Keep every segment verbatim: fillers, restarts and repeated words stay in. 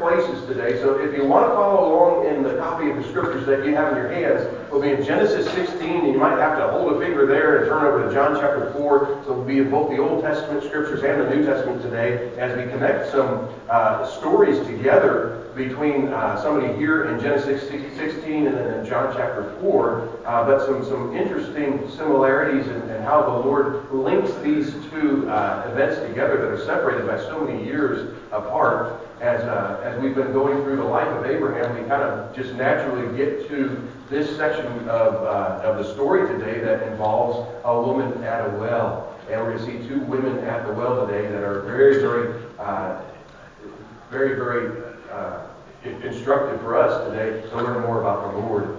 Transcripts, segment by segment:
places today. So if you want to follow along in the copy of the scriptures that you have in your hands, we'll be in Genesis sixteen, and you might have to hold a finger there and turn over to John chapter four. So we'll be in both the Old Testament scriptures and the New Testament today as we connect some uh, stories together between uh, somebody here in Genesis sixteen and then in John chapter four, uh, but some, some interesting similarities in, in how the Lord links these two uh, events together that are separated by so many years apart. As uh, as we've been going through the life of Abraham, we kind of just naturally get to this section of uh, of the story today that involves a woman at a well. And we're going to see two women at the well today that are very, very, uh, very, very uh, instructive for us today to learn more about the Lord.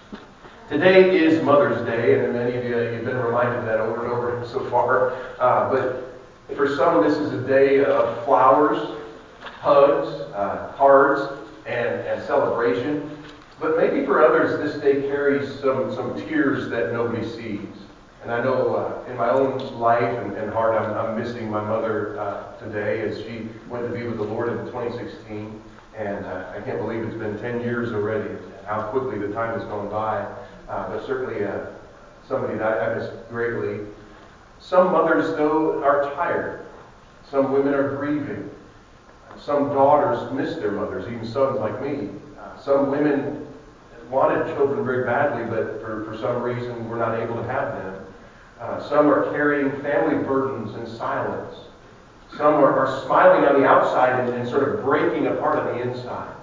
Today is Mother's Day, and many of you, you've been reminded of that over and over so far. Uh, but for some, this is a day of flowers, hugs, uh, cards, and, and celebration. But maybe for others, this day carries some, some tears that nobody sees. And I know uh, in my own life and, and heart, I'm, I'm missing my mother uh, today as she went to be with the Lord in twenty sixteen. And uh, I can't believe it's been ten years already, how quickly the time has gone by. Uh, but certainly uh, somebody that I miss greatly. Some mothers, though, are tired. Some women are grieving. Some daughters miss their mothers, even sons like me. Uh, some women wanted children very badly, but for, for some reason were not able to have them. Uh, some are carrying family burdens in silence. Some are, are smiling on the outside and, and sort of breaking apart on the inside.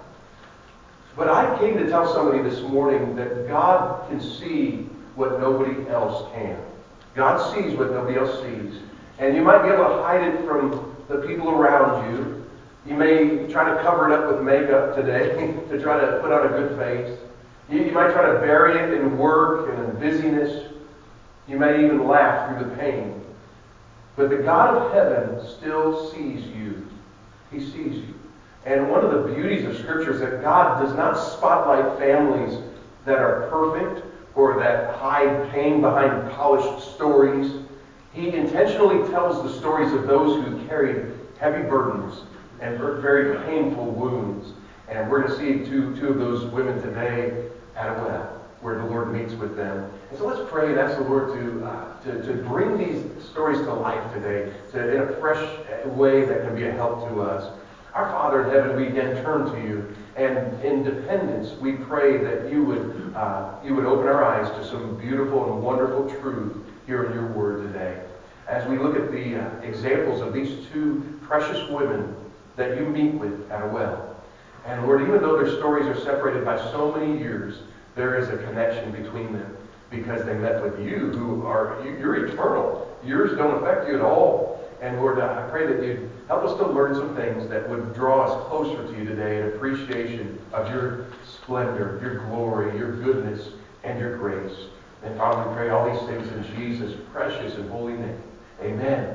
But I came to tell somebody this morning that God can see what nobody else can. God sees what nobody else sees. And you might be able to hide it from the people around you. You may try to cover it up with makeup today to try to put on a good face. You, you might try to bury it in work and in busyness. You may even laugh through the pain. But the God of heaven still sees you. He sees you. And one of the beauties of Scripture is that God does not spotlight families that are perfect or that hide pain behind polished stories. He intentionally tells the stories of those who carried heavy burdens and very painful wounds. And we're going to see two, two of those women today at a well, where the Lord meets with them. And so let's pray and ask the Lord to, uh, to, to bring these stories to life today, to, in a fresh way that can be a help to us. Our Father in heaven, we again turn to you, and in dependence, we pray that you would uh, you would open our eyes to some beautiful and wonderful truth here in your word today. As we look at the uh, examples of these two precious women that you meet with at a well. And Lord, even though their stories are separated by so many years, there is a connection between them because they met with you, who are, you, you're eternal. Yours don't affect you at all. And Lord, I pray that you'd help us to learn some things that would draw us closer to you today in appreciation of your splendor, your glory, your goodness, and your grace. And Father, we pray all these things in Jesus' precious and holy name. Amen.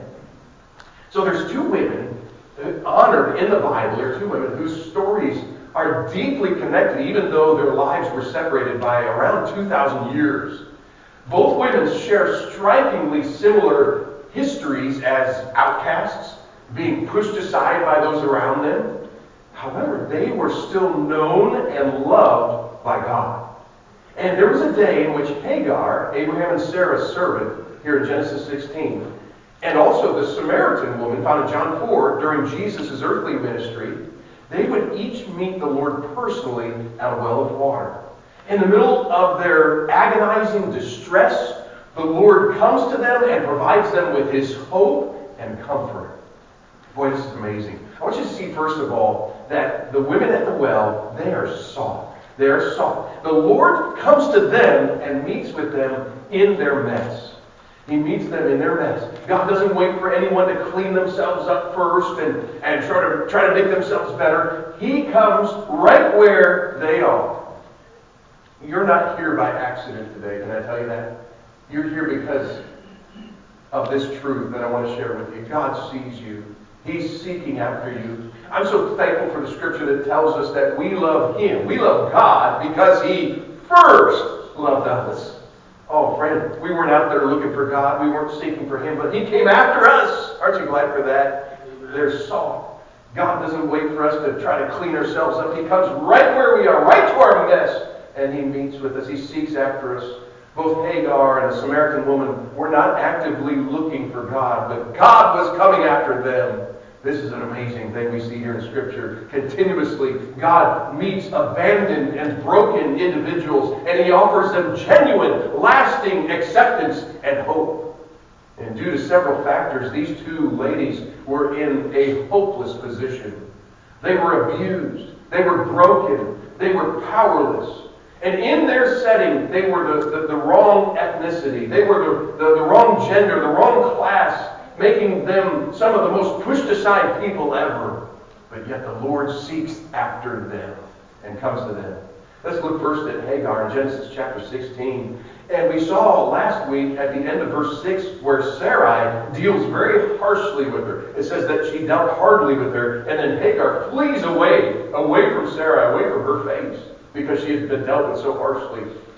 So there's two women honored in the Bible. There are two women whose stories are deeply connected, even though their lives were separated by around two thousand years. Both women share strikingly similar histories as outcasts, being pushed aside by those around them. However, they were still known and loved by God. And there was a day in which Hagar, Abraham and Sarah's servant, here in Genesis sixteen, and also the Samaritan woman found in John four during Jesus' earthly ministry, they would each meet the Lord personally at a well of water. In the middle of their agonizing distress, the Lord comes to them and provides them with his hope and comfort. Boy, this is amazing. I want you to see, first of all, that the women at the well, they are soft. They are soft. The Lord comes to them and meets with them in their mess. He meets them in their mess. God doesn't wait for anyone to clean themselves up first and, and try to try to make themselves better. He comes right where they are. You're not here by accident today, can I tell you that? You're here because of this truth that I want to share with you. God sees you. He's seeking after you. I'm so thankful for the scripture that tells us that we love him. We love God because he first loved us. Oh, friend, we weren't out there looking for God. We weren't seeking for him, but he came after us. Aren't you glad for that? They're soft. God doesn't wait for us to try to clean ourselves up. He comes right where we are, right to our mess, and He meets with us. He seeks after us. Both Hagar and the Samaritan woman were not actively looking for God, but God was coming after them. This is an amazing thing we see here in Scripture. Continuously, God meets abandoned and broken individuals, and He offers them genuine, lasting acceptance and hope. And due to several factors, these two ladies were in a hopeless position. They were abused. They were broken. They were powerless. And in their setting, they were the, the, the wrong ethnicity. They were the, the, the wrong gender, the wrong class, making them some of the most pushed aside people ever. But yet the Lord seeks after them and comes to them. Let's look first at Hagar in Genesis chapter sixteen. And we saw last week at the end of verse six where Sarai deals very harshly with her. It says that she dealt hardly with her, and then Hagar flees away, away from Sarai, away from her face, because she had been dealt with so harshly.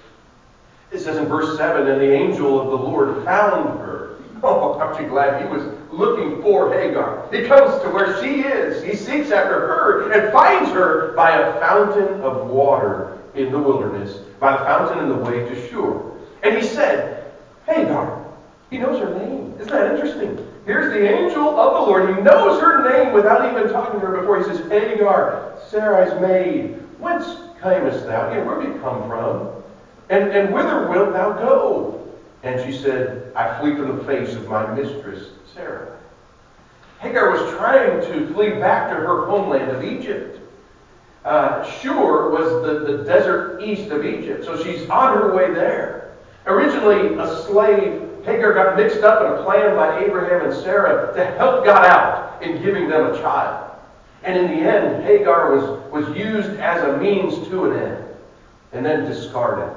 It says in verse seven, and the angel of the Lord found her. Oh, aren't you glad he was looking for Hagar? He comes to where she is. He seeks after her and finds her by a fountain of water in the wilderness, by the fountain in the way to Shur. And he said, Hagar. He knows her name. Isn't that interesting? Here's the angel of the Lord. He knows her name without even talking to her before. He says, Hagar, Sarai's maid, whence camest thou? You know, where have you come from? And, and whither wilt thou go? And she said, I flee from the face of my mistress, Sarah. Hagar was trying to flee back to her homeland of Egypt. Uh, Shur was the, the desert east of Egypt, so she's on her way there. Originally a slave, Hagar got mixed up in a plan by Abraham and Sarah to help God out in giving them a child. And in the end, Hagar was, was used as a means to an end, and then discarded.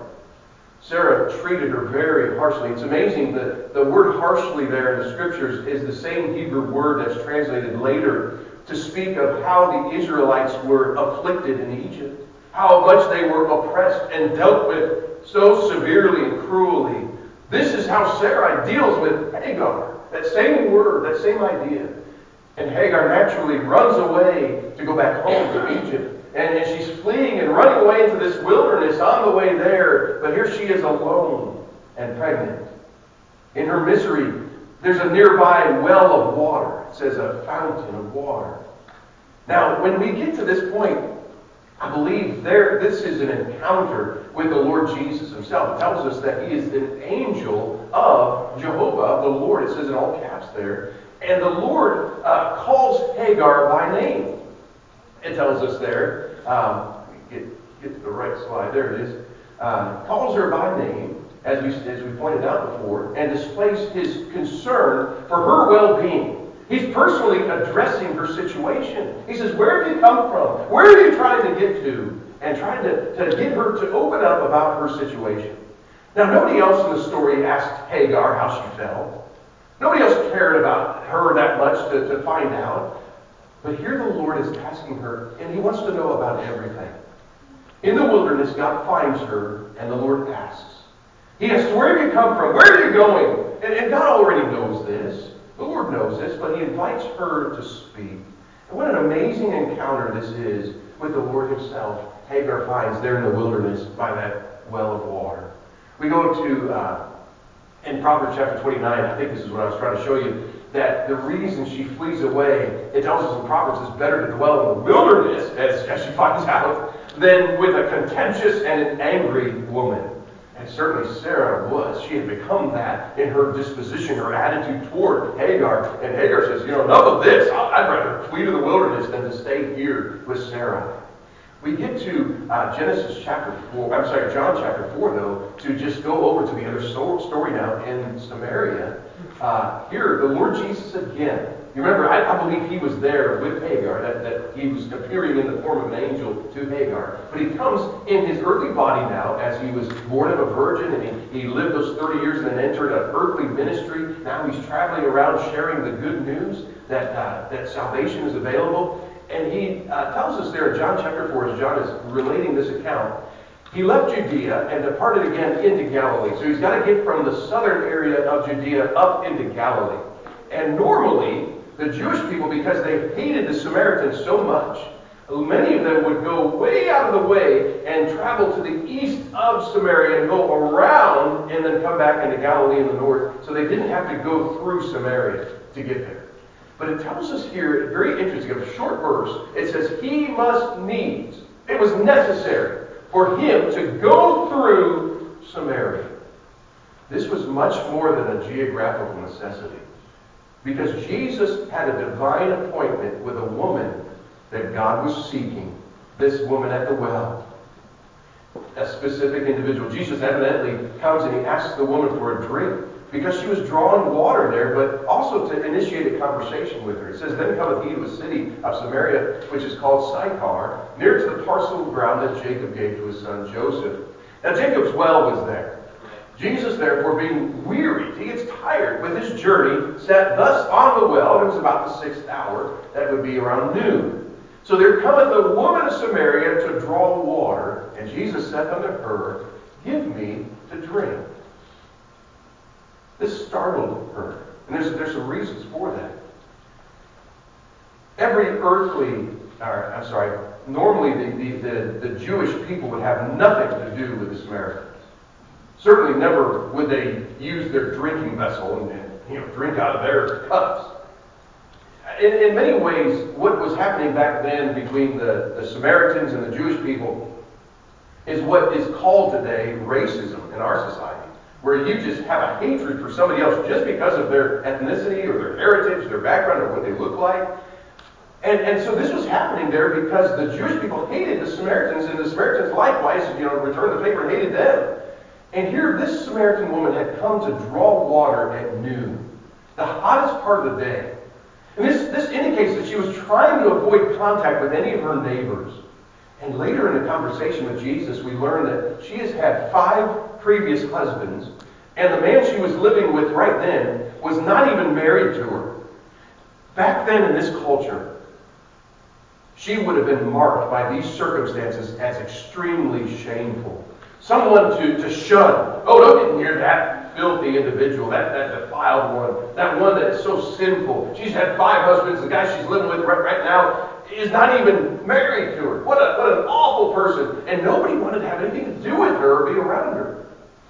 Sarah treated her very harshly. It's amazing that the word harshly there in the Scriptures is the same Hebrew word that's translated later to speak of how the Israelites were afflicted in Egypt, how much they were oppressed and dealt with so severely and cruelly. This is how Sarai deals with Hagar. That same word, that same idea. And Hagar naturally runs away to go back home to Egypt. And, and she's fleeing and running away into this wilderness on the way there. But here she is alone and pregnant. In her misery, there's a nearby well of water. It says a fountain of water. Now, when we get to this point, I believe there this is an encounter with the Lord Jesus himself. It tells us that he is an angel of Jehovah, of the Lord. It says in all caps there. And the Lord uh, calls Hagar by name. It tells us there, um, get, get to the right slide, there it is, uh, calls her by name, as we, as we pointed out before, and displays his concern for her well-being. He's personally addressing her situation. He says, where have you come from? Where are you trying to get to? And trying to, to get her to open up about her situation. Now, nobody else in the story asked Hagar how she felt. Nobody else cared about her that much to, to find out. But here the Lord is asking her, and he wants to know about everything. In the wilderness, God finds her, and the Lord asks. He asks, where have you come from? Where are you going? And, and God already knows this. The Lord knows this, but he invites her to speak. And what an amazing encounter this is with the Lord himself. Hagar finds there in the wilderness by that well of water. We go to, uh, in Proverbs chapter twenty-nine, I think this is what I was trying to show you, that the reason she flees away, it tells us in Proverbs, it's better to dwell in the wilderness, as, as she finds out, than with a contentious and an angry woman. And certainly Sarah was. She had become that in her disposition, her attitude toward Hagar. And Hagar says, you know, enough of this. I'd rather flee to the wilderness than to stay here with Sarai. We get to uh, Genesis chapter four, I'm sorry, John chapter four, though, to just go over to the other story now in Samaria. Uh, here, the Lord Jesus again. You remember, I, I believe he was there with Hagar, that, that he was appearing in the form of an angel to Hagar. But he comes in his earthly body now, as he was born of a virgin, and he, he lived those thirty years and then entered an earthly ministry. Now he's traveling around sharing the good news that, uh, that salvation is available. And he uh, tells us there in John chapter four, as John is relating this account, he left Judea and departed again into Galilee. So he's got to get from the southern area of Judea up into Galilee. And normally, the Jewish people, because they hated the Samaritans so much, many of them would go way out of the way and travel to the east of Samaria and go around and then come back into Galilee in the north, so they didn't have to go through Samaria to get there. But it tells us here, very interesting, a short verse, it says, he must needs. It was necessary for him to go through Samaria. This was much more than a geographical necessity, because Jesus had a divine appointment with a woman that God was seeking, this woman at the well, a specific individual. Jesus evidently comes and he asks the woman for a drink because she was drawing water there, but also to initiate a conversation with her. It says, then cometh he to a city of Samaria, which is called Sychar, near to the parcel of ground that Jacob gave to his son Joseph. Now Jacob's well was there. Jesus, therefore, being wearied, he gets tired with his journey, sat thus on the well, and it was about the sixth hour, that would be around noon. So there cometh a woman of Samaria to draw water, and Jesus said unto her, give me to drink. This startled her, and there's, there's some reasons for that. Every earthly, or, I'm sorry, normally the, the, the, the Jewish people would have nothing to do with the Samaritans. Certainly never would they use their drinking vessel and, and you know, drink out of their cups. In, in many ways, what was happening back then between the, the Samaritans and the Jewish people is what is called today racism in our society, where you just have a hatred for somebody else just because of their ethnicity or their heritage, their background, or what they look like. And, and so this was happening there because the Jewish people hated the Samaritans, and the Samaritans likewise, you know, returned the favor and hated them. And here, this Samaritan woman had come to draw water at noon, the hottest part of the day. And this, this indicates that she was trying to avoid contact with any of her neighbors. And later in the conversation with Jesus, we learn that she has had five previous husbands, and the man she was living with right then was not even married to her. Back then in this culture, she would have been marked by these circumstances as extremely shameful. Someone to, to shun. Oh, don't get near that filthy individual, that, that defiled one, that one that is so sinful. She's had five husbands. The guy she's living with right, right now is not even married to her. What, a, what an awful person. And nobody wanted to have anything to do with her or be around her.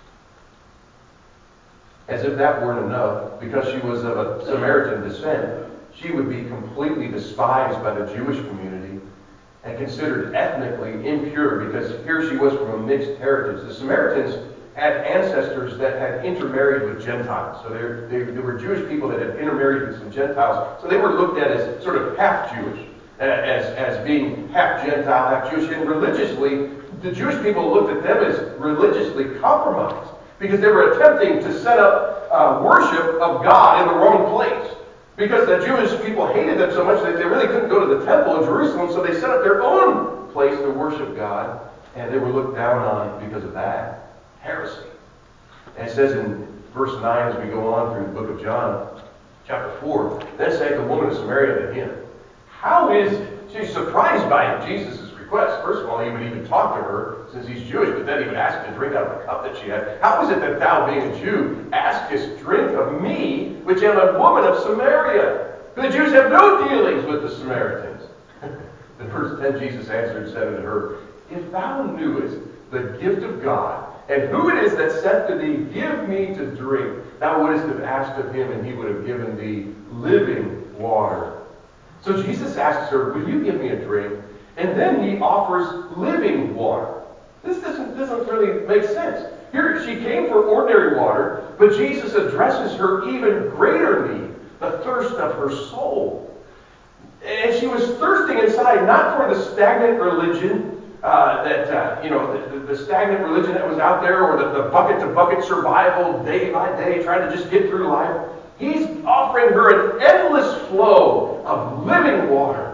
As if that weren't enough, because she was of a Samaritan descent, she would be completely despised by the Jewish community and considered ethnically impure, because here she was from a mixed heritage. The Samaritans had ancestors that had intermarried with Gentiles. So they, they were Jewish people that had intermarried with some Gentiles. So they were looked at as sort of half-Jewish, as, as being half-Gentile, half-Jewish. And religiously, the Jewish people looked at them as religiously compromised, because they were attempting to set up uh, worship of God in the wrong place. Because the Jewish people hated them so much that they really couldn't go to the temple in Jerusalem, so they set up their own place to worship God, and they were looked down on because of that. Heresy. And it says in verse nine, as we go on through the book of John, chapter four, then saith the woman of Samaria to him, how is it? She's surprised by Jesus' request. First of all, he would even talk to her, since he's Jewish, but then he would ask to drink out of the cup that she had. How is it that thou, being a Jew, askest drink of me, which am a woman of Samaria? For the Jews have no dealings with the Samaritans. In verse ten, Jesus answered and said unto her, if thou knewest the gift of God, and who it is that saith to thee, give me to drink, thou wouldest have asked of him, and he would have given thee living water. So Jesus asks her, will you give me a drink? And then he offers living water. This doesn't, doesn't really make sense. Here, she came for ordinary water, but Jesus addresses her even greater need, the thirst of her soul. And she was thirsting inside, not for the stagnant religion, uh, that, uh, you know, the, the stagnant religion that was out there, or the, the bucket-to-bucket survival, day by day, trying to just get through life. He's offering her an endless flow of living water.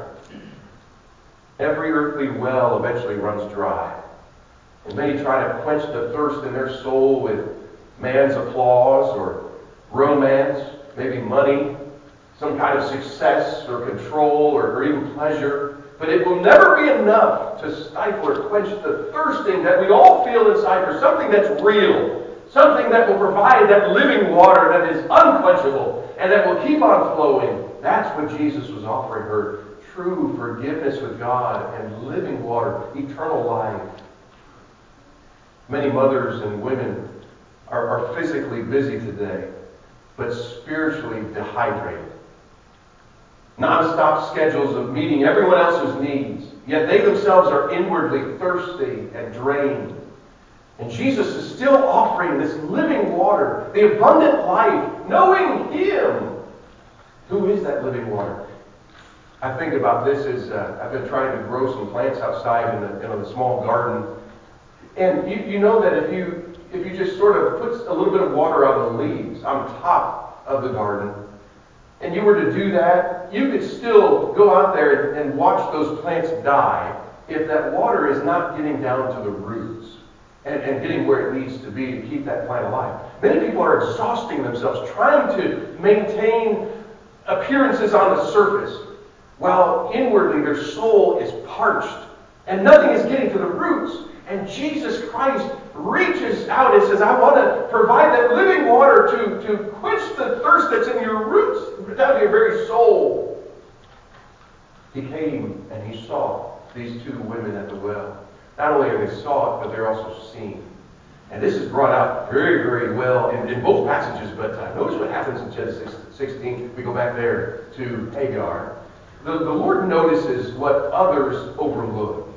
Every earthly well eventually runs dry. And many try to quench the thirst in their soul with man's applause or romance, maybe money, some kind of success or control or, or even pleasure. But it will never be enough to stifle or quench the thirsting that we all feel inside for something that's real, something that will provide that living water that is unquenchable and that will keep on flowing, That's what Jesus was offering her. True forgiveness with God and living water, eternal life. Many mothers and women are, are physically busy today, but spiritually dehydrated. Non-stop schedules of meeting everyone else's needs, yet they themselves are inwardly thirsty and drained. And Jesus is still offering this living water, the abundant life, knowing Him. Who is that living water? I think about this as uh, I've been trying to grow some plants outside in a, in a small garden. And you, you know that if you if you just sort of put a little bit of water on the leaves on top of the garden, and you were to do that, you could still go out there and, and watch those plants die if that water is not getting down to the roots and, and getting where it needs to be to keep that plant alive. Many people are exhausting themselves trying to maintain appearances on the surface, while inwardly their soul is parched and nothing is getting to the roots. And Jesus Christ reaches out and says, I want to provide that living water to, to quench the thirst that's in your roots, down to your very soul. He came and he saw these two women at the well. Not only are they saw it, but they're also seen. And this is brought out very, very well in, in both passages, but uh, notice what happens in Genesis sixteen. We go back there to Hagar. The, the Lord notices what others overlook.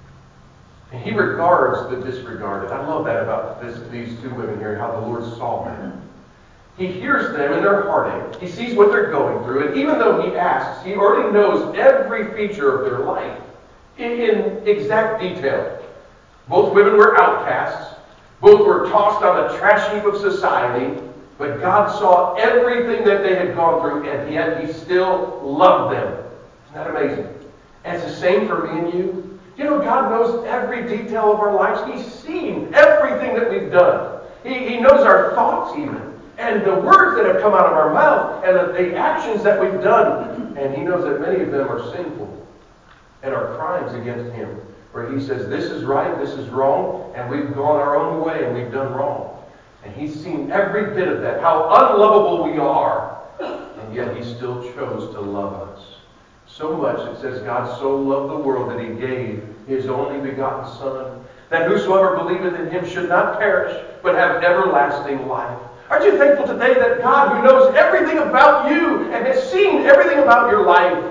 And He regards the disregarded. I love that about this, these two women here and how the Lord saw them. He hears them in their heartache. He sees what they're going through. And even though He asks, He already knows every feature of their life in, in exact detail. Both women were outcasts. Both were tossed on the trash heap of society. But God saw everything that they had gone through, and yet He still loved them. Isn't that amazing? And it's the same for me and you. You know, God knows every detail of our lives. He's seen everything that we've done. He, he knows our thoughts even. And the words that have come out of our mouth. And the, the actions that we've done. And He knows that many of them are sinful. And are crimes against Him. Where He says, this is right, this is wrong. And we've gone our own way and we've done wrong. And He's seen every bit of that. How unlovable we are. And yet He still chose to love us. So much, it says, God so loved the world that He gave His only begotten Son, that whosoever believeth in Him should not perish, but have everlasting life. Aren't you thankful today that God, who knows everything about you and has seen everything about your life,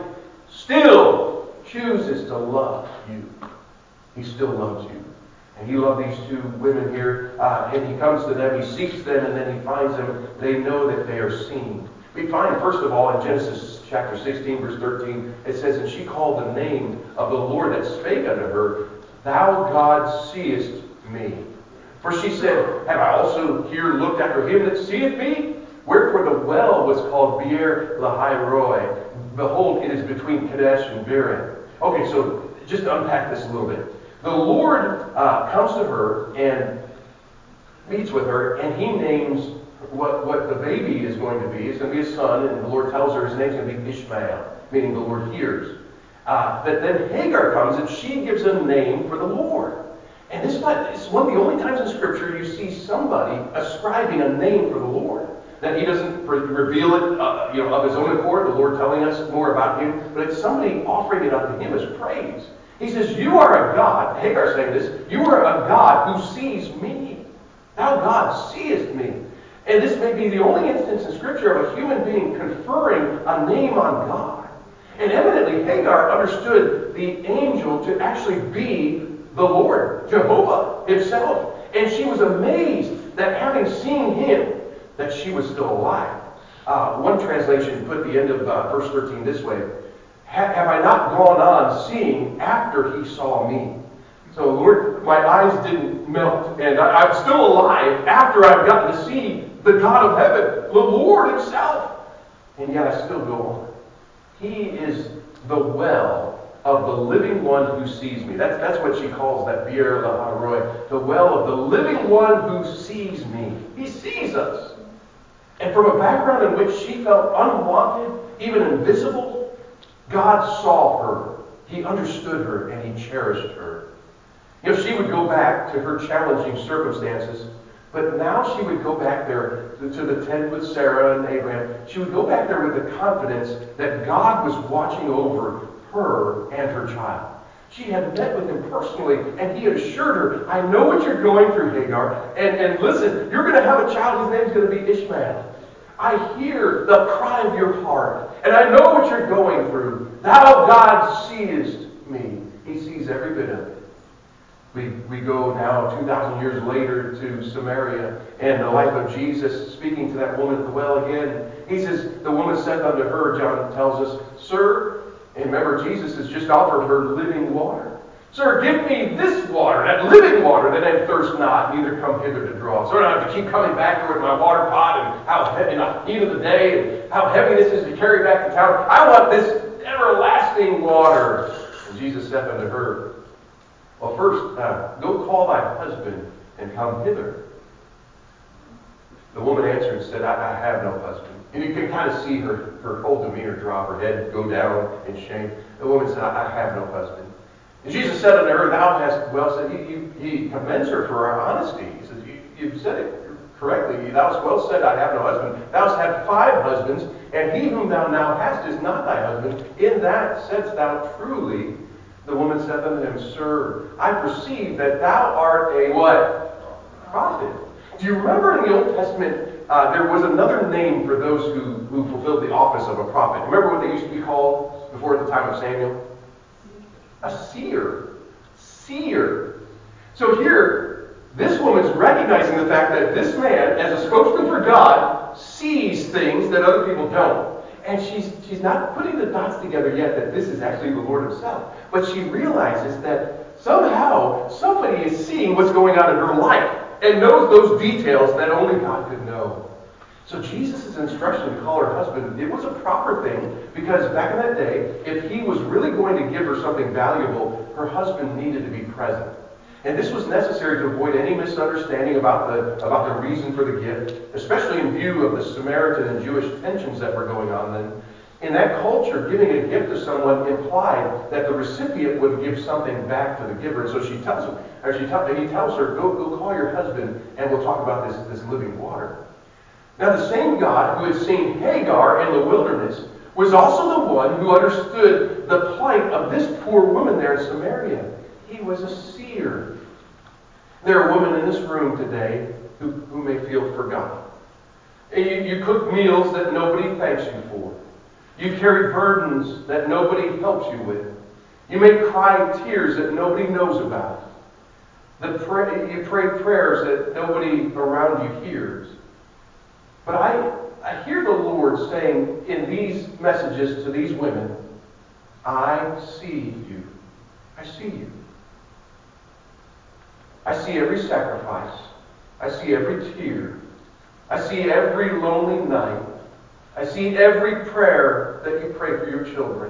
still chooses to love you? He still loves you. And He loved these two women here, uh, and He comes to them, He seeks them, and then He finds them. They know that they are seen. We find, first of all, in Genesis chapter sixteen, verse thirteen, it says, and she called the name of the Lord that spake unto her, Thou God seest me. For she said, Have I also here looked after him that seeth me? Wherefore the well was called Beer Lahai Roi. Behold, it is between Kadesh and Bered. Okay, so just to unpack this a little bit. The Lord uh, comes to her and meets with her, and He names What, what the baby is going to be. Is going to be a son, and the Lord tells her his name's going to be Ishmael, meaning the Lord hears. Uh, but then Hagar comes and she gives a name for the Lord. And this is one of the only times in Scripture you see somebody ascribing a name for the Lord. That He doesn't re- reveal it uh, you know, of His own accord, the Lord telling us more about Him, but it's somebody offering it unto Him as praise. He says, You are a God, Hagar saying this, You are a God who sees me. Thou God seest me. And this may be the only instance in Scripture of a human being conferring a name on God. And evidently Hagar understood the angel to actually be the Lord, Jehovah Himself. And she was amazed that having seen Him, that she was still alive. Uh, one translation put the end of uh, verse thirteen this way, Have I not gone on seeing after He saw me? So, Lord, my eyes didn't melt, and I, I'm still alive after I've gotten to see the God of heaven, the Lord Himself. And yet I still go on. He is the well of the living one who sees me. That's, that's what she calls that Beer Lahai Roi, the well of the living one who sees me. He sees us. And from a background in which she felt unwanted, even invisible, God saw her. He understood her and He cherished her. You know, she would go back to her challenging circumstances, But now she would go back there to the tent with Sarah and Abraham. She would go back there with the confidence that God was watching over her and her child. She had met with him personally, and he had assured her, I know what you're going through, Hagar. And, and listen, you're going to have a child. His name's going to be Ishmael. I hear the cry of your heart, and I know what you're going through. Thou, God, seest me. He sees every bit of it. We, we go now two thousand years later to Samaria and the life of Jesus, speaking to that woman at the well again. He says, the woman said unto her, John tells us, Sir, and remember Jesus has just offered her living water. Sir, give me this water, that living water, that I thirst not, neither come hither to draw. So I don't have to keep coming back here with my water pot and how heavy, in the heat of the day, and how heavy this is to carry back to town. I want this everlasting water. And Jesus said unto her, well, first, uh, go call thy husband and come hither. The woman answered and said, I, I have no husband. And you can kind of see her, her whole demeanor drop, her head go down in shame. The woman said, I, I have no husband. And Jesus said unto her, thou hast well said. He, he, he commends her for her honesty. He says, you, you've said it correctly. Thou hast well said, I have no husband. Thou hast had five husbands, and he whom thou now hast is not thy husband. In that saidst thou truly. The woman said unto him, Sir, I perceive that thou art a what? Prophet. Do you remember in the Old Testament, uh, there was another name for those who, who fulfilled the office of a prophet? Remember what they used to be called before the time of Samuel? A seer. Seer. So here, this woman's recognizing the fact that this man, as a spokesman for God, sees things that other people don't. And she's she's not putting the dots together yet that this is actually the Lord himself. But she realizes that somehow somebody is seeing what's going on in her life and knows those details that only God could know. So Jesus' instruction to call her husband, it was a proper thing, because back in that day, if he was really going to give her something valuable, her husband needed to be present. And this was necessary to avoid any misunderstanding about the, about the reason for the gift, especially in view of the Samaritan and Jewish tensions that were going on then. In that culture, giving a gift to someone implied that the recipient would give something back to the giver. And so she tells him, or she tell, he tells her, go, go call your husband and we'll talk about this, this living water. Now the same God who had seen Hagar in the wilderness was also the one who understood the plight of this poor woman there in Samaria. He was a seer. There are women in this room today who, who may feel forgotten. You, you cook meals that nobody thanks you for. You carry burdens that nobody helps you with. You may cry tears that nobody knows about. The pray, you pray prayers that nobody around you hears. But I, I hear the Lord saying in these messages to these women, I see you. I see you. I see every sacrifice. I see every tear. I see every lonely night. I see every prayer that you pray for your children.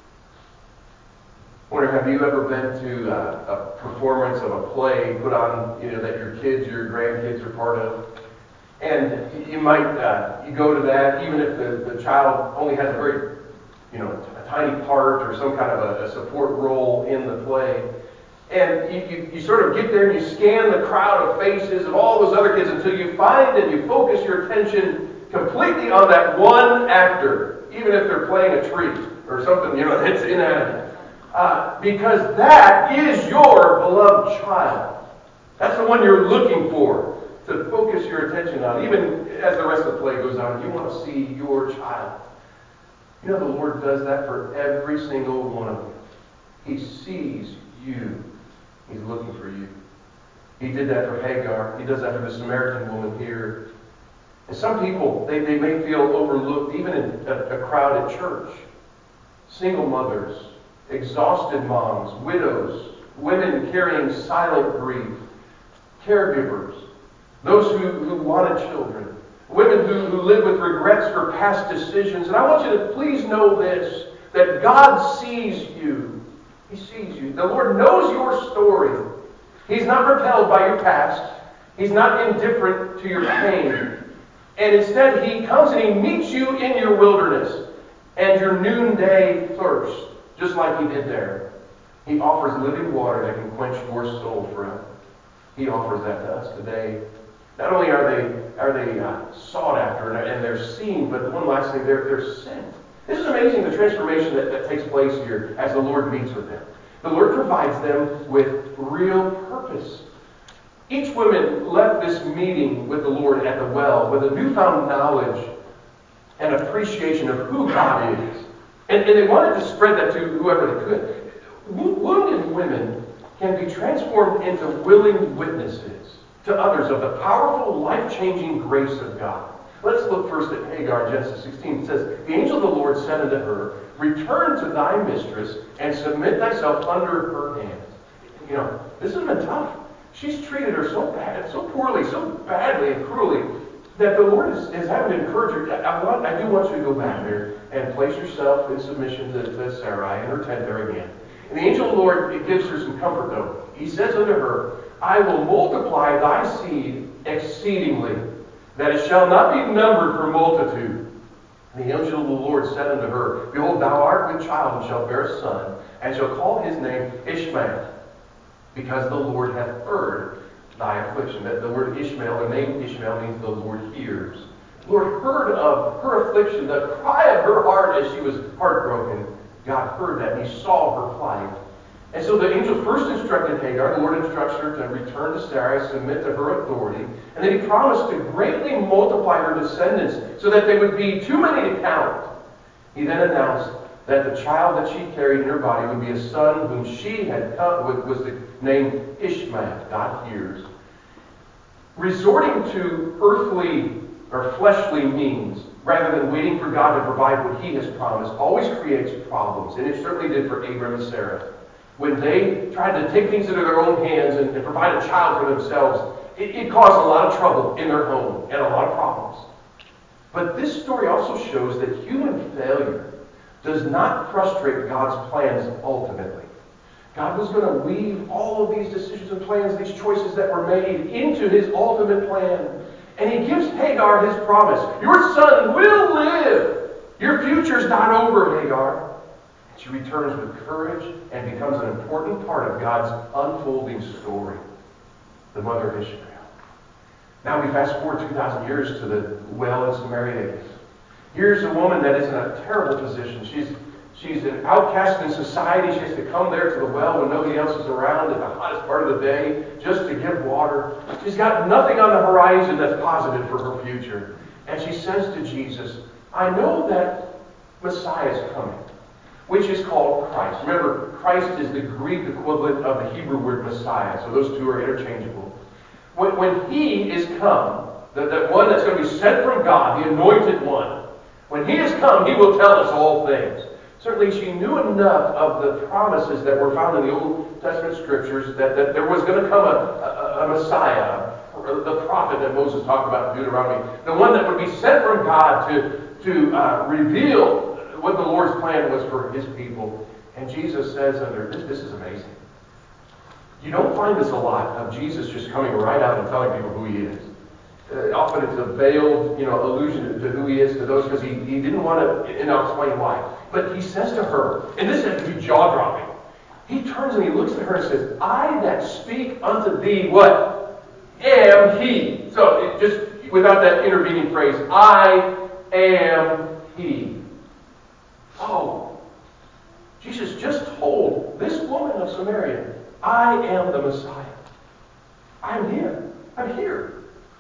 I wonder, have you ever been to a, a performance of a play put on, you know, that your kids, your grandkids are part of? And you might, uh, you go to that, even if the, the child only has a very, you know, a tiny part or some kind of a, a support role in the play. And you, you, you sort of get there and you scan the crowd of faces of all those other kids until you find and you focus your attention completely on that one actor, even if they're playing a tree or something, you know, it's inanimate. Uh, because that is your beloved child. That's the one you're looking for to focus your attention on. Even as the rest of the play goes on, you want to see your child. You know, the Lord does that for every single one of you. He sees you. He's looking for you. He did that for Hagar. He does that for the Samaritan woman here. And some people, they, they may feel overlooked, even in a, a crowded church. Single mothers, exhausted moms, widows, women carrying silent grief, caregivers, those who, who wanted children, women who, who live with regrets for past decisions. And I want you to please know this, that God sees you. He sees you. The Lord knows your story. He's not repelled by your past. He's not indifferent to your pain. And instead, He comes and He meets you in your wilderness and your noonday thirst, just like He did there. He offers living water that can quench your soul forever. He offers that to us today. Not only are they are they uh, sought after and, and they're seen, but one last thing, they're, they're sent. This is amazing, the transformation that, that takes place here as the Lord meets with them. The Lord provides them with real purpose. Each woman left this meeting with the Lord at the well with a newfound knowledge and appreciation of who God is. And, and they wanted to spread that to whoever they could. Wounded women can be transformed into willing witnesses to others of the powerful, life-changing grace of God. Let's look first at Hagar in Genesis sixteen. It says, the angel of the Lord said unto her, return to thy mistress and submit thyself under her hands. You know, this has been tough. She's treated her so bad, so poorly, so badly and cruelly, that the Lord is, is having to encourage her. I, want, I do want you to go back there and place yourself in submission to, to Sarai in her tent there again. And the angel of the Lord, it gives her some comfort though. He says unto her, I will multiply thy seed exceedingly, that it shall not be numbered for multitude. And the angel of the Lord said unto her, behold, thou art with child and shalt bear a son, and shall call his name Ishmael, because the Lord hath heard thy affliction. That the word Ishmael, the name Ishmael, means the Lord hears. The Lord heard of her affliction, the cry of her heart as she was heartbroken. God heard that, and he saw her plight. And so the angel first instructed Hagar, the Lord instructs her to return to Sarai, submit to her authority, and then he promised to greatly multiply her descendants so that they would be too many to count. He then announced that the child that she carried in her body would be a son whom she had come with, was the name Ishmael. God hears. Resorting to earthly or fleshly means rather than waiting for God to provide what he has promised always creates problems, and it certainly did for Abram and Sarah. When they tried to take things into their own hands and, and provide a child for themselves, it, it caused a lot of trouble in their home and a lot of problems. But this story also shows that human failure does not frustrate God's plans ultimately. God was going to weave all of these decisions and plans, these choices that were made, into his ultimate plan. And he gives Hagar his promise. Your son will live. Your future's not over, Hagar. She returns with courage and becomes an important part of God's unfolding story, the mother of Ishmael. Now we fast forward two thousand years to the well in Samaria. Here's a woman that is in a terrible position. She's she's an outcast in society. She has to come there to the well when nobody else is around at the hottest part of the day just to give water. She's got nothing on the horizon that's positive for her future. And she says to Jesus, I know that Messiah is coming, which is called Christ. Remember, Christ is the Greek equivalent of the Hebrew word Messiah, so those two are interchangeable. When, when he is come, the, the one that's going to be sent from God, the anointed one, when he has come, he will tell us all things. Certainly she knew enough of the promises that were found in the Old Testament Scriptures that, that there was going to come a, a, a Messiah, the prophet that Moses talked about in Deuteronomy, the one that would be sent from God to, to uh, reveal what the Lord's plan was for his people. And Jesus says under this, this is amazing. You don't find this a lot of Jesus just coming right out and telling people who he is. Uh, often it's a veiled, you know, allusion to who he is to those because he, he didn't want to, and I'll explain why. But he says to her, and this has to be jaw-dropping. He turns and he looks at her and says, I that speak unto thee, what? Am he. So it just without that intervening phrase, I am he. Oh, Jesus just told this woman of Samaria, I am the Messiah. I'm him. I'm here.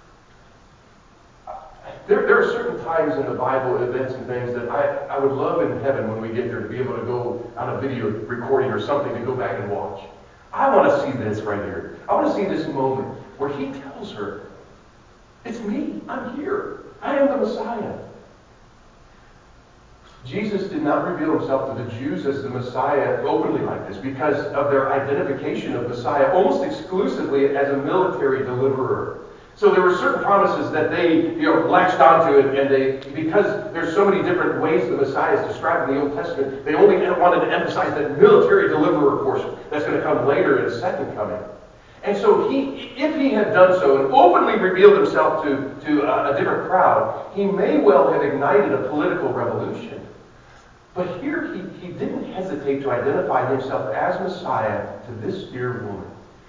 There, there are certain times in the Bible, events and things that I, I would love in heaven when we get there to be able to go on a video recording or something to go back and watch. I want to see this right here. I want to see this moment where he tells her, it's me. I'm here. I am the Messiah. Jesus did not reveal himself to the Jews as the Messiah openly like this because of their identification of Messiah almost exclusively as a military deliverer. So there were certain promises that they, you know, latched onto it, and they, because there's so many different ways the Messiah is described in the Old Testament, they only wanted to emphasize that military deliverer portion that's going to come later in his second coming. And so he, if he had done so and openly revealed himself to, to a, a different crowd, he may well have ignited a political revolution. But here he, he didn't hesitate to identify himself as Messiah to this dear woman.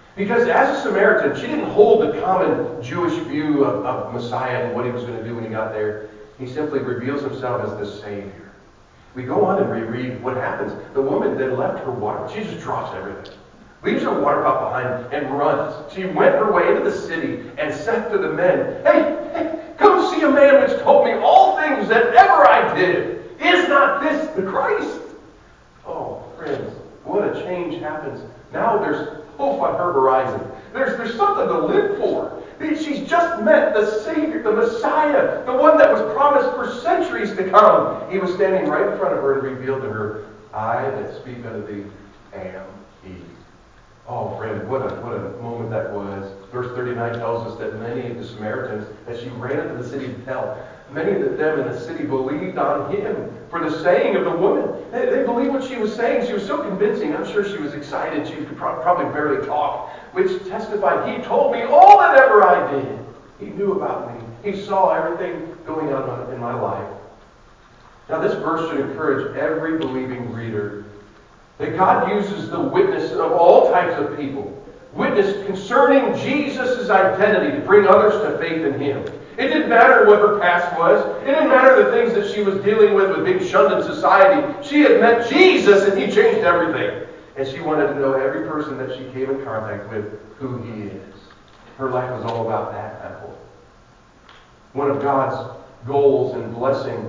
Because as a Samaritan, she didn't hold the common Jewish view of, of Messiah and what he was going to do when he got there. He simply reveals himself as the Savior. We go on and reread what happens. The woman then left her water. She just drops everything. Leaves her water pot behind and runs. She went her way into the city and said to the men, Hey, hey, come see a man which told me all things that ever I did. Is not this the Christ? Oh, friends, what a change happens. Now there's hope on her horizon. There's, there's something to live for. She's just met the Savior, the Messiah, the one that was promised for centuries to come. He was standing right in front of her and revealed to her, I that speak unto thee am he. Oh, friend, what a, what a moment that was. Verse thirty-nine tells us that many of the Samaritans, as she ran into the city to tell, many of them in the city believed on him for the saying of the woman. They, they believed what she was saying. She was so convincing. I'm sure she was excited. She could pro- probably barely talk, which testified, he told me all that ever I did. He knew about me. He saw everything going on in my life. Now, this verse should encourage every believing reader that God uses the witness of all types of people. Witness concerning Jesus' identity to bring others to faith in him. It didn't matter what her past was. It didn't matter the things that she was dealing with, with being shunned in society. She had met Jesus and he changed everything. And she wanted to know every person that she came in contact with who he is. Her life was all about that, that hope. One of God's goals in blessing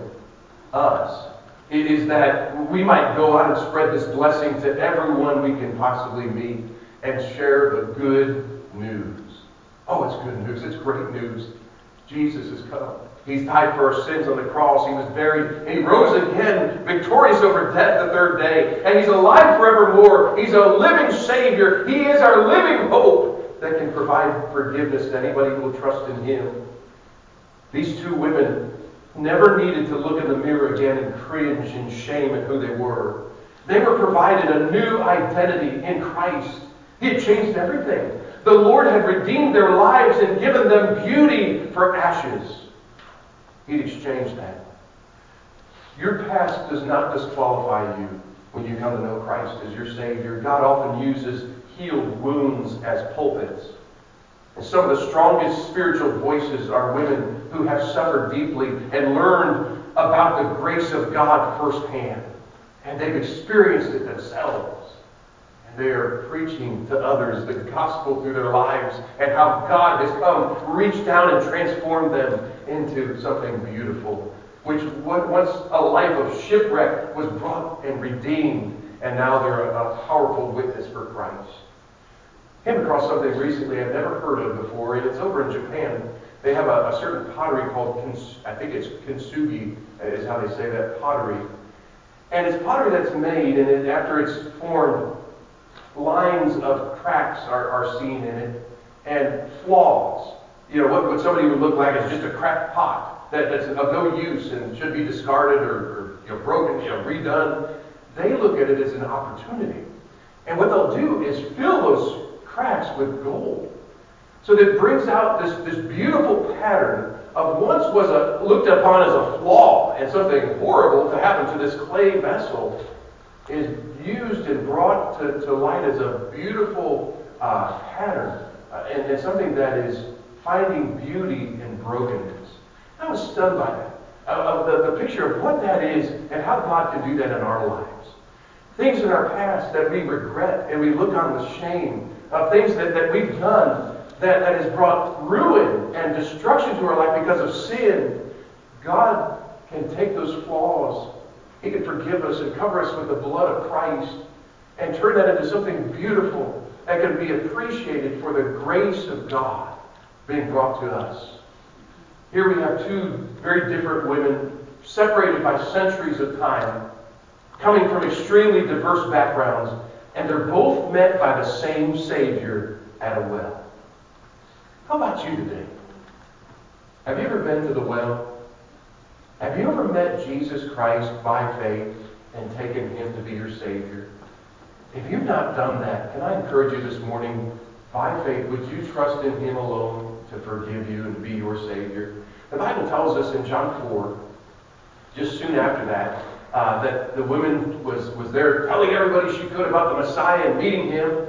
us is that we might go out and spread this blessing to everyone we can possibly meet and share the good news. Oh, it's good news. It's great news. Jesus has come. He's died for our sins on the cross. He was buried. And he rose again, victorious over death the third day. And he's alive forevermore. He's a living Savior. He is our living hope that can provide forgiveness to anybody who will trust in him. These two women never needed to look in the mirror again and cringe in shame at who they were. They were provided a new identity in Christ. He had changed everything. The Lord had redeemed their lives and given them beauty for ashes. He'd exchanged that. Your past does not disqualify you when you come to know Christ as your Savior. God often uses healed wounds as pulpits. And some of the strongest spiritual voices are women who have suffered deeply and learned about the grace of God firsthand. And they've experienced it themselves. And they are preaching to others the gospel through their lives and how God has come, reached down and transformed them into something beautiful. Which once a life of shipwreck was brought and redeemed. And now they're a, a powerful witness for Christ. Came across something recently I've never heard of before, and it's over in Japan. They have a, a certain pottery called, kins, I think it's kintsugi, is how they say that, pottery. And it's pottery that's made, and it, after it's formed, lines of cracks are, are seen in it, and flaws. You know, what, what somebody would look like is just a cracked pot that, that's of no use and should be discarded or, or you know, broken, you know, redone. They look at it as an opportunity. And what they'll do is fill those cracks with gold. So that it brings out this, this beautiful pattern of once was a, looked upon as a flaw and something horrible to happen to this clay vessel is used and brought to, to light as a beautiful uh, pattern uh, and, and something that is finding beauty in brokenness. I was stunned by that, of the, the picture of what that is and how God can do that in our lives. Things in our past that we regret and we look on with shame, of things that, that we've done that, that has brought ruin and destruction to our life because of sin. God can take those flaws. He can forgive us and cover us with the blood of Christ and turn that into something beautiful that can be appreciated for the grace of God being brought to us. Here we have two very different women separated by centuries of time, coming from extremely diverse backgrounds, and they're both met by the same Savior at a well. How about you today? Have you ever been to the well? Have you ever met Jesus Christ by faith and taken him to be your Savior? If you've not done that, can I encourage you this morning, by faith, would you trust in him alone to forgive you and be your Savior? The Bible tells us in John four, just soon after that, Uh, that the woman was, was there telling everybody she could about the Messiah and meeting him.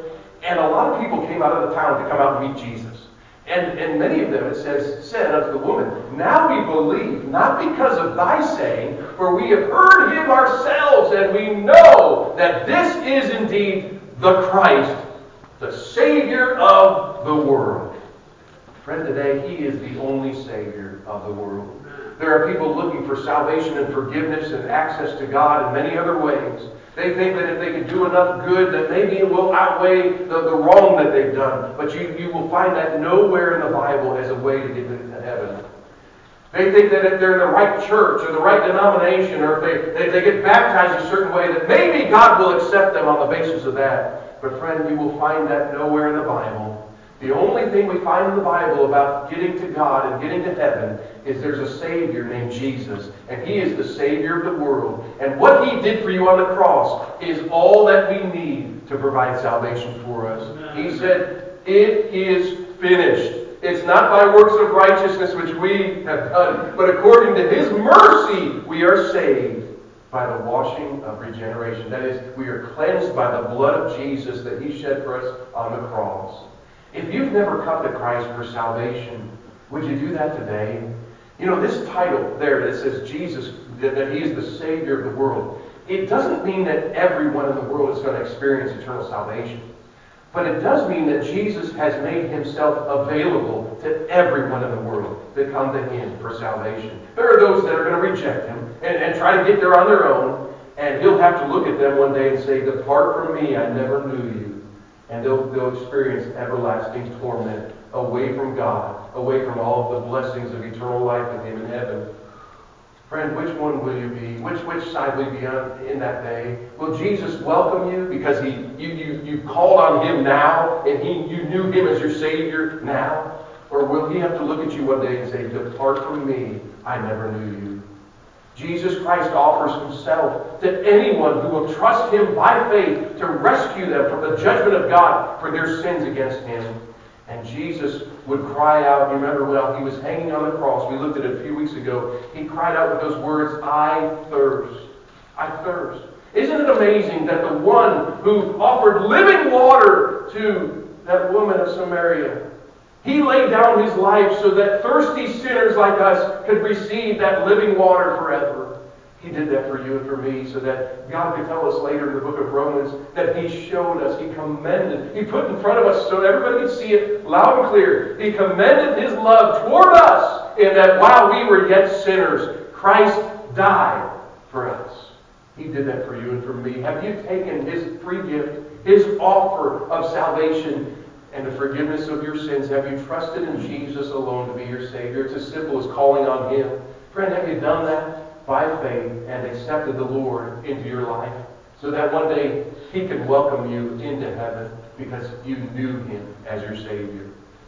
And a lot of people came out of the town to come out and meet Jesus. And, and many of them, it says, said unto the woman, now we believe, not because of thy saying, for we have heard him ourselves, and we know that this is indeed the Christ, the Savior of the world. Friend, today, He is the only Savior of the world. There are people looking for salvation and forgiveness and access to God in many other ways. They think that if they can do enough good, that maybe it will outweigh the, the wrong that they've done. But you, you will find that nowhere in the Bible as a way to get into heaven. They think that if they're in the right church or the right denomination, or if they, they, they get baptized a certain way, that maybe God will accept them on the basis of that. But friend, you will find that nowhere in the Bible. The only thing we find in the Bible about getting to God and getting to heaven is there's a Savior named Jesus. And He is the Savior of the world. And what He did for you on the cross is all that we need to provide salvation for us. He said, it is finished. It's not by works of righteousness which we have done, but according to His mercy we are saved by the washing of regeneration. That is, we are cleansed by the blood of Jesus that He shed for us on the cross. If you've never come to Christ for salvation, would you do that today? You know, this title there that says Jesus, that He is the Savior of the world, it doesn't mean that everyone in the world is going to experience eternal salvation. But it does mean that Jesus has made Himself available to everyone in the world to come to Him for salvation. There are those that are going to reject Him and, and try to get there on their own, and He'll have to look at them one day and say, depart from me, I never knew you. And they'll, they'll experience everlasting torment away from God, away from all of the blessings of eternal life with Him in heaven. Friend, which one will you be? Which which side will you be on in that day? Will Jesus welcome you because he you you you called on Him now and he you knew Him as your Savior now? Or will He have to look at you one day and say, depart from me, I never knew you? Jesus Christ offers Himself to anyone who will trust Him by faith to rescue them from the judgment of God for their sins against Him. And Jesus would cry out, you remember while He was hanging on the cross, we looked at it a few weeks ago, He cried out with those words, I thirst. I thirst. Isn't it amazing that the one who offered living water to that woman of Samaria, He laid down His life so that thirsty sinners like us could receive that living water forever. He did that for you and for me so that God could tell us later in the book of Romans that He showed us, He commended, He put in front of us so everybody could see it loud and clear. He commended His love toward us in that while we were yet sinners, Christ died for us. He did that for you and for me. Have you taken His free gift, His offer of salvation and the forgiveness of your sins? Have you trusted in Jesus alone to be your Savior? It's as simple as calling on Him. Friend, have you done that by faith and accepted the Lord into your life so that one day He can welcome you into heaven because you knew Him as your Savior?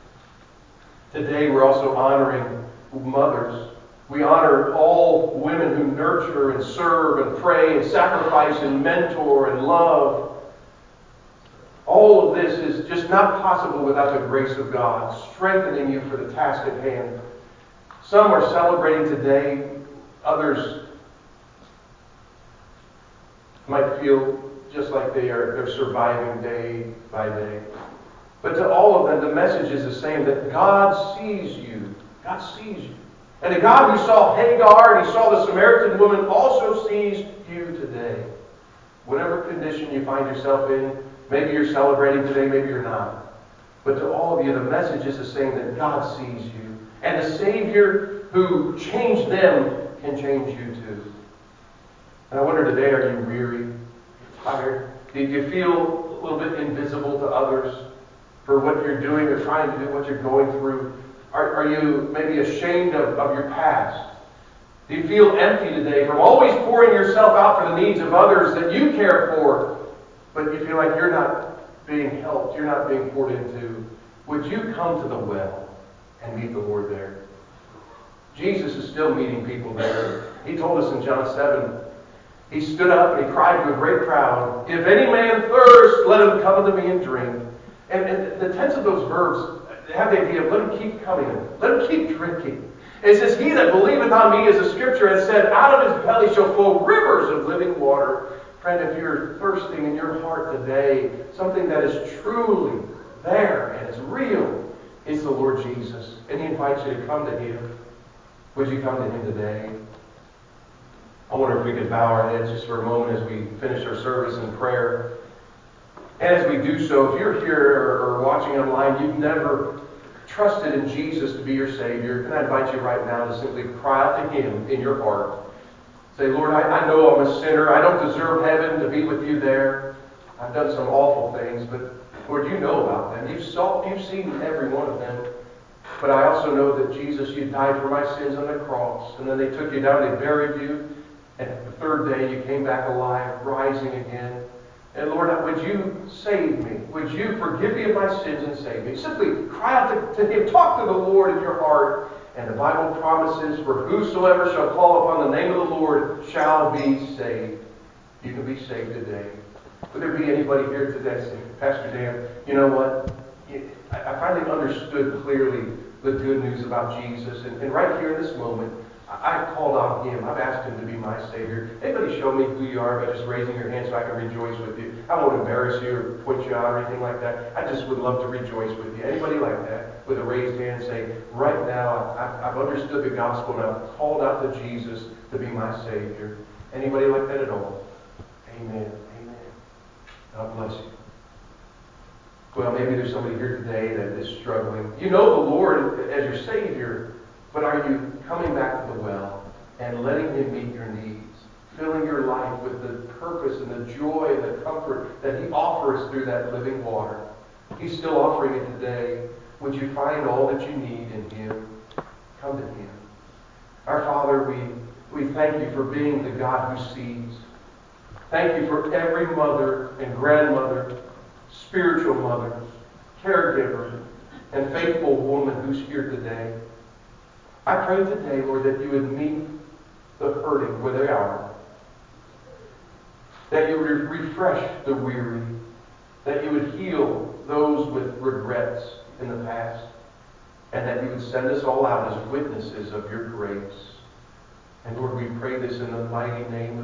Today we're also honoring mothers. We honor all women who nurture and serve and pray and sacrifice and mentor and love. All of this is just not possible without the grace of God strengthening you for the task at hand. Some are celebrating today. Others might feel just like they are they're surviving day by day. But to all of them, the message is the same, that God sees you. God sees you. And the God who saw Hagar and He saw the Samaritan woman also sees you today. Whatever condition you find yourself in, maybe you're celebrating today, maybe you're not. But to all of you, the message is the same, that God sees you. And the Savior who changed them can change you too. And I wonder today, are you weary? Tired? Do you feel a little bit invisible to others for what you're doing or trying to do, what you're going through? Are, are you maybe ashamed of, of your past? Do you feel empty today from always pouring yourself out for the needs of others that you care for, but you feel like you're not being helped, you're not being poured into? Would you come to the well and meet the Lord there? Jesus is still meeting people there. He told us in John seven, He stood up and He cried to a great crowd, if any man thirst, let him come unto me and drink. And, and the tense of those verbs have the idea of let him keep coming, let him keep drinking. It says, he that believeth on me, as the Scripture has said, out of his belly shall flow rivers of living water. Friend, if you're thirsting in your heart today, something that is truly there and is real, is the Lord Jesus. And He invites you to come to Him. Would you come to Him today? I wonder if we could bow our heads just for a moment as we finish our service in prayer. And as we do so, if you're here or watching online, you've never trusted in Jesus to be your Savior, can I invite you right now to simply cry out to Him in your heart. Say, Lord, I, I know I'm a sinner. I don't deserve heaven to be with you there. I've done some awful things, but Lord, you know about them. You've saw, you've seen every one of them. But I also know that Jesus, you died for my sins on the cross. And then they took you down, they buried you. And the third day you came back alive, rising again. And Lord, would you save me? Would you forgive me of my sins and save me? Simply cry out to, to Him. Talk to the Lord in your heart. And the Bible promises, for whosoever shall call upon the name of the Lord shall be saved. You can be saved today. Would there be anybody here today saying, Pastor Dan, you know what? I finally understood clearly the good news about Jesus. And, and right here in this moment, I've called on Him. I've asked Him to be my Savior. Anybody show me who you are by just raising your hand so I can rejoice with you? I won't embarrass you or point you out or anything like that. I just would love to rejoice with you. Anybody like that with a raised hand say, right now I've, I've understood the gospel and I've called out to Jesus to be my Savior. Anybody like that at all? Amen. Amen. God bless you. Well, maybe there's somebody here today that is struggling. You know the Lord as your Savior, but are you coming back to the well and letting Him meet your needs, filling your life with the purpose and the joy and the comfort that He offers through that living water? He's still offering it today. Would you find all that you need in Him? Come to Him. Our Father, we, we thank You for being the God who sees. Thank You for every mother and grandmother, spiritual mother, caregiver, and faithful woman who's here today. I pray today, Lord, that You would meet the hurting where they are. That You would refresh the weary. That You would heal those with regrets in the past. And that You would send us all out as witnesses of Your grace. And Lord, we pray this in the mighty name